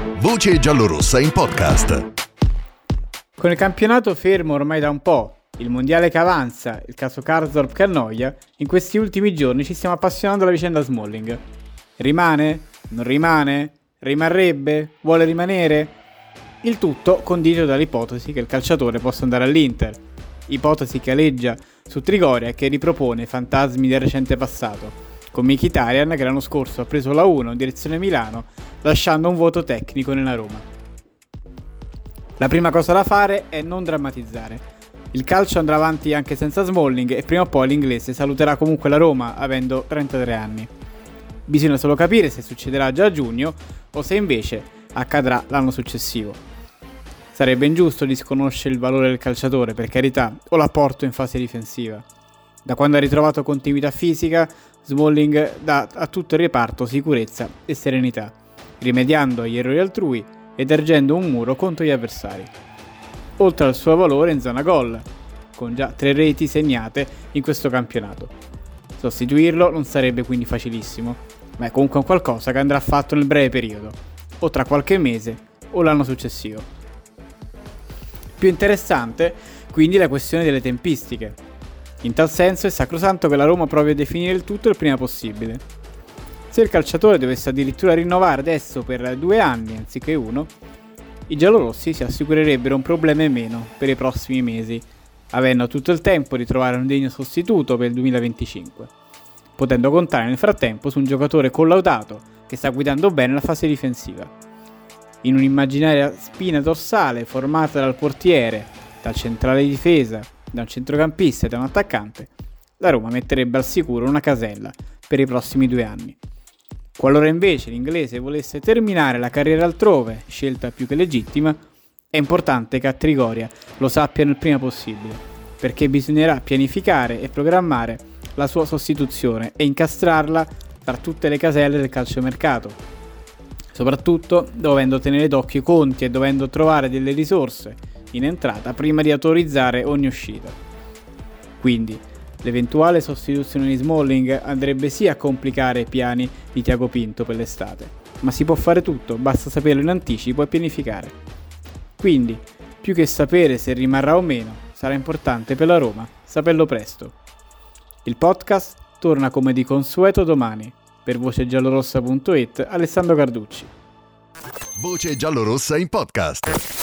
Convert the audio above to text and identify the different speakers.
Speaker 1: Voce giallorossa in podcast.
Speaker 2: Con il campionato fermo ormai da un po', il mondiale che avanza, il caso Karsdorp che annoia, in questi ultimi giorni ci stiamo appassionando alla vicenda Smalling. Rimane? Non rimane? Rimarrebbe? Vuole rimanere? Il tutto condito dall'ipotesi che il calciatore possa andare all'Inter, ipotesi che aleggia su Trigoria e che ripropone fantasmi del recente passato, con Mkhitaryan che l'anno scorso ha preso la 1 in direzione Milano, lasciando un vuoto tecnico nella Roma. La prima cosa da fare è non drammatizzare. Il calcio andrà avanti anche senza Smalling e prima o poi l'inglese saluterà comunque la Roma avendo 33 anni. Bisogna solo capire se succederà già a giugno o se invece accadrà l'anno successivo. Sarebbe ingiusto disconoscere il valore del calciatore, per carità, o l'apporto in fase difensiva. Da quando ha ritrovato continuità fisica, Smalling dà a tutto il reparto sicurezza e serenità, rimediando agli errori altrui ed ergendo un muro contro gli avversari. Oltre al suo valore in zona gol, con già 3 reti segnate in questo campionato. Sostituirlo non sarebbe quindi facilissimo, ma è comunque un qualcosa che andrà fatto nel breve periodo, o tra qualche mese o l'anno successivo. Più interessante quindi la questione delle tempistiche. In tal senso è sacrosanto che la Roma provi a definire il tutto il prima possibile. Se il calciatore dovesse addirittura rinnovare adesso per 2 anni anziché 1, i giallorossi si assicurerebbero un problema in meno per i prossimi mesi, avendo tutto il tempo di trovare un degno sostituto per il 2025, potendo contare nel frattempo su un giocatore collaudato che sta guidando bene la fase difensiva. In un'immaginaria spina dorsale formata dal portiere, dal centrale di difesa, da un centrocampista e da un attaccante, la Roma metterebbe al sicuro una casella per i prossimi 2 anni. Qualora invece l'inglese volesse terminare la carriera altrove, scelta più che legittima, è importante che a Trigoria lo sappiano il prima possibile, perché bisognerà pianificare e programmare la sua sostituzione e incastrarla tra tutte le caselle del calciomercato, soprattutto dovendo tenere d'occhio i conti e dovendo trovare delle risorse in entrata prima di autorizzare ogni uscita. Quindi l'eventuale sostituzione di Smalling andrebbe sì a complicare i piani di Tiago Pinto per l'estate, ma si può fare tutto, basta saperlo in anticipo e pianificare. Quindi, più che sapere se rimarrà o meno, sarà importante per la Roma saperlo presto. Il podcast torna come di consueto domani. Per vocegiallorossa.it, Alessandro Carducci.
Speaker 1: Voce giallorossa in podcast.